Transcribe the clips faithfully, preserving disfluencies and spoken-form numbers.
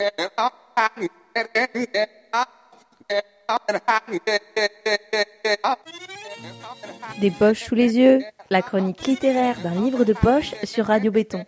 Des poches sous les yeux, la chronique littéraire d'un livre de poche sur Radio Béton.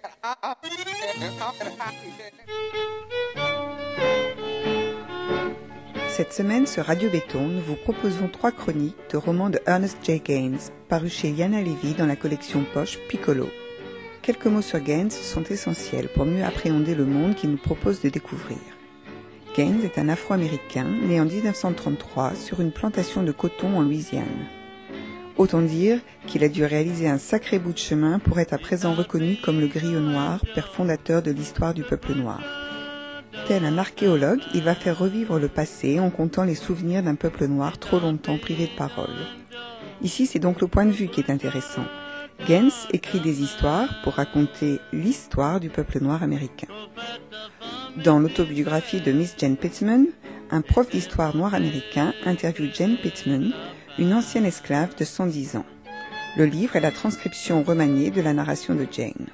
Cette semaine sur Radio Béton, nous vous proposons trois chroniques de romans de Ernest J. Gaines, parus chez Yana Levy dans la collection Poche Piccolo. Quelques mots sur Gaines sont essentiels pour mieux appréhender le monde qu'il nous propose de découvrir. Gaines est un Afro-Américain né en dix-neuf cent trente-trois sur une plantation de coton en Louisiane. Autant dire qu'il a dû réaliser un sacré bout de chemin pour être à présent reconnu comme le griot noir, père fondateur de l'histoire du peuple noir. Tel un archéologue, il va faire revivre le passé en contant les souvenirs d'un peuple noir trop longtemps privé de parole. Ici, c'est donc le point de vue qui est intéressant. Gaines écrit des histoires pour raconter l'histoire du peuple noir américain. Dans l'autobiographie de Miss Jane Pittman, un prof d'histoire noir américain interviewe Jane Pittman, une ancienne esclave de cent dix ans. Le livre est la transcription remaniée de la narration de Jane.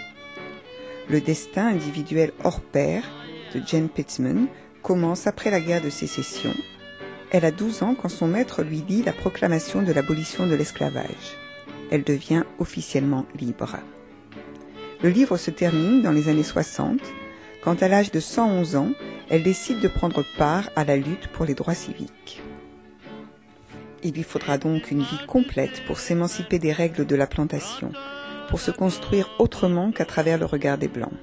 Le destin individuel hors pair de Jane Pittman commence après la guerre de sécession. Elle a douze ans quand son maître lui lit la proclamation de l'abolition de l'esclavage. Elle devient officiellement libre. Le livre se termine dans les années soixante, quand à l'âge de cent onze ans, elle décide de prendre part à la lutte pour les droits civiques. Il lui faudra donc une vie complète pour s'émanciper des règles de la plantation, pour se construire autrement qu'à travers le regard des Blancs.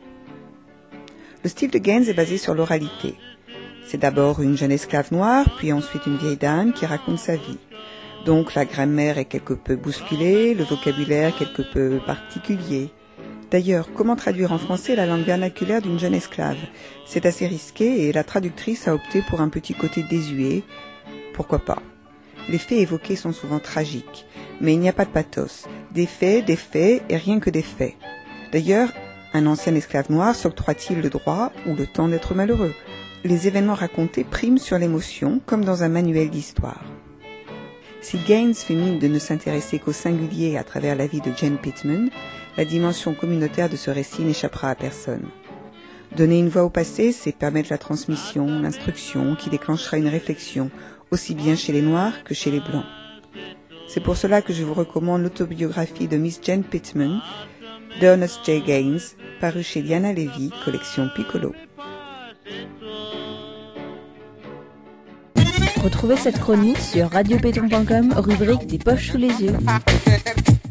Le style de Gaines est basé sur l'oralité. C'est d'abord une jeune esclave noire, puis ensuite une vieille dame qui raconte sa vie. Donc la grammaire est quelque peu bousculée, le vocabulaire quelque peu particulier. D'ailleurs, comment traduire en français la langue vernaculaire d'une jeune esclave ? C'est assez risqué et la traductrice a opté pour un petit côté désuet. Pourquoi pas ? Les faits évoqués sont souvent tragiques, mais il n'y a pas de pathos. Des faits, des faits et rien que des faits. D'ailleurs, un ancien esclave noir s'octroie-t-il le droit ou le temps d'être malheureux ? Les événements racontés priment sur l'émotion, comme dans un manuel d'histoire. Si Gaines fait mine de ne s'intéresser qu'au singulier à travers la vie de Jane Pittman, la dimension communautaire de ce récit n'échappera à personne. Donner une voix au passé, c'est permettre la transmission, l'instruction, qui déclenchera une réflexion, aussi bien chez les Noirs que chez les Blancs. C'est pour cela que je vous recommande l'autobiographie de Miss Jane Pittman, d'Ernest J. Gaines, paru chez Yana Levy, collection Piccolo. Retrouvez cette chronique sur radio béton point com, rubrique des poches sous les yeux.